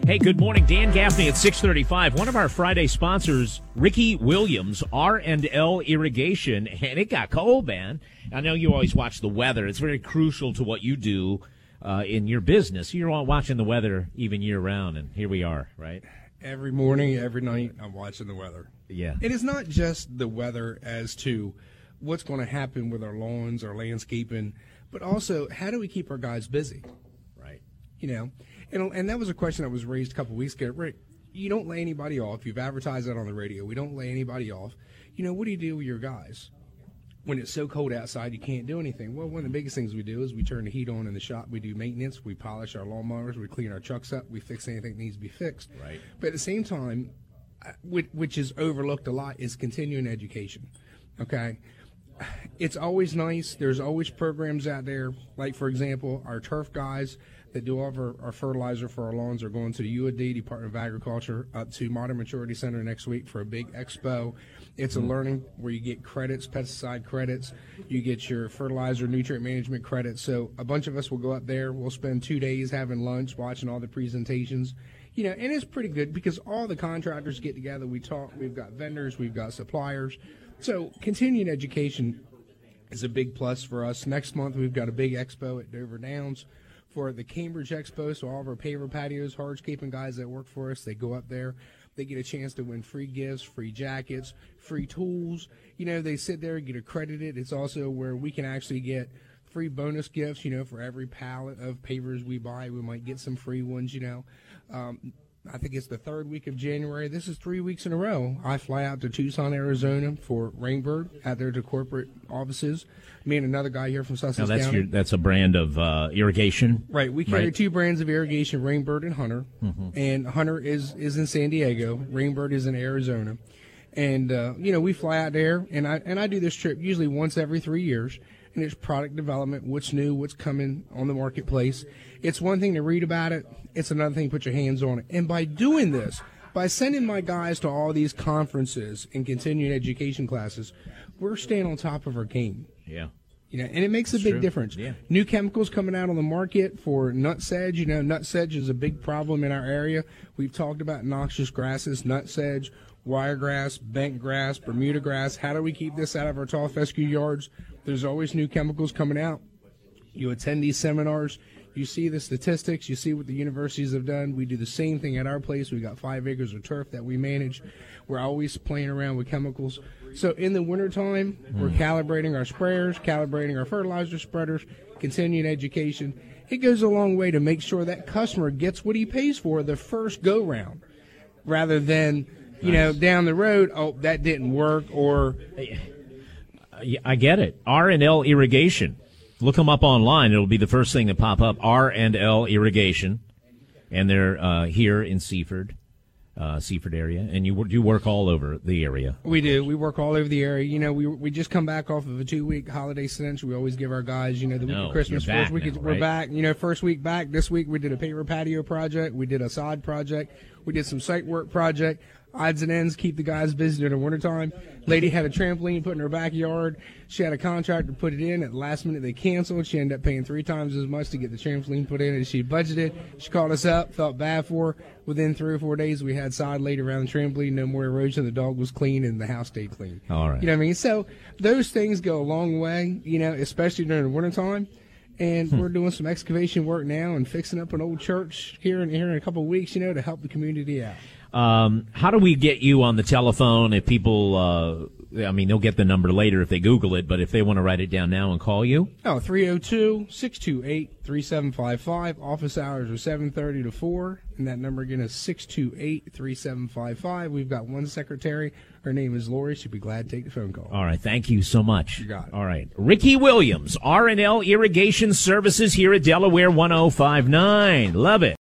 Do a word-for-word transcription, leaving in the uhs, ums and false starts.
Hey, good morning. Dan Gaffney at six thirty-five. One of our Friday sponsors, Ricky Williams, R and L Irrigation, and it got cold, man. I know you always watch the weather. It's very crucial to what you do uh, in your business. You're all watching the weather even year-round, and here we are, right? Every morning, every night, I'm watching the weather. Yeah. It is not just the weather as to what's going to happen with our lawns, our landscaping, but also how do we keep our guys busy? Right. You know, and, and that was a question that was raised a couple of weeks ago. Rick, you don't lay anybody off. You've advertised that on the radio. We don't lay anybody off. You know, what do you do with your guys? When it's so cold outside, you can't do anything. Well, one of the biggest things we do is we turn the heat on in the shop. We do maintenance. We polish our lawnmowers. We clean our trucks up. We fix anything that needs to be fixed. Right. But at the same time, which is overlooked a lot, is continuing education. Okay? It's always nice. There's always programs out there. Like, for example, our turf guys that do all of our, our fertilizer for our lawns are going to the U of D, Department of Agriculture, up to Modern Maturity Center next week for a big expo. It's a learning where you get credits, pesticide credits. You get your fertilizer, nutrient management credits. So a bunch of us will go up there. We'll spend two days having lunch, watching all the presentations. You know, and it's pretty good because all the contractors get together. We talk. We've got vendors. We've got suppliers. So continuing education is a big plus for us. Next month, we've got a big expo at Dover Downs for the Cambridge Expo. So all of our paver patios, hardscaping guys that work for us, they go up there. They get a chance to win free gifts, free jackets, free tools. You know, they sit there and get accredited. It's also where we can actually get free bonus gifts, you know, for every pallet of pavers we buy. We might get some free ones, you know. Um, I think it's the third week of January. This is three weeks in a row. I fly out to Tucson, Arizona for Rainbird out there to corporate offices. Me and another guy here from Sussex Now that's County. your, that's a brand of uh, irrigation. Right. We carry right? two brands of irrigation, Rainbird and Hunter. Mm-hmm. And Hunter is, is in San Diego. Rainbird is in Arizona. And, uh, you know, we fly out there, and I and I do this trip usually once every three years. And it's product development, what's new, what's coming on the marketplace. It's one thing to read about it. It's another thing to put your hands on it. And by doing this, by sending my guys to all these conferences and continuing education classes, we're staying on top of our game. Yeah. You know, and it makes a That's big true. difference. Yeah. New chemicals coming out on the market for nut sedge. You know, nut sedge is a big problem in our area. We've talked about noxious grasses, nut sedge, wiregrass, bent grass, Bermuda grass. How do we keep this out of our tall fescue yards? There's always new chemicals coming out. You attend these seminars. You see the statistics. You see what the universities have done. We do the same thing at our place. We got five acres of turf that we manage. We're always playing around with chemicals. So in the wintertime, mm. we're calibrating our sprayers, calibrating our fertilizer spreaders, continuing education. It goes a long way to make sure that customer gets what he pays for the first go-round rather than, you nice. know, down the road, oh, that didn't work or... I get it. R and L Irrigation. Look them up online. It'll be the first thing that pop up. R and L Irrigation. And they're uh, here in Seaford, uh, Seaford area. And you you work all over the area. We do. We work all over the area. You know, we we just come back off of a two-week holiday cinch. We always give our guys, you know, the week no, of Christmas. You're back first week, now, we're right? back. You know, first week back. This week we did a paper patio project. We did a sod project. We did some site work project. Odds and ends, keep the guys busy during the wintertime. Lady had a trampoline put in her backyard. She had a contractor put it in. At the last minute, they canceled. She ended up paying three times as much to get the trampoline put in as she budgeted. She called us up, felt bad for her. Within three or four days, we had sod laid around the trampoline, no more erosion. The dog was clean, and the house stayed clean. All right. You know what I mean? So those things go a long way, you know, especially during the wintertime. And hmm. we're doing some excavation work now and fixing up an old church here and here in a couple of weeks, you know, to help the community out. Um, how do we get you on the telephone if people, uh, I mean, they'll get the number later if they Google it, but if they want to write it down now and call you? Oh, three oh two, six two eight, three seven five five. Office hours are seven thirty to four, and that number again is six two eight, three seven five five. We've got one secretary. Her name is Lori. She'd be glad to take the phone call. All right. Thank you so much. You got it. All right. Ricky Williams, R and L Irrigation Services here at Delaware one oh five nine. Love it.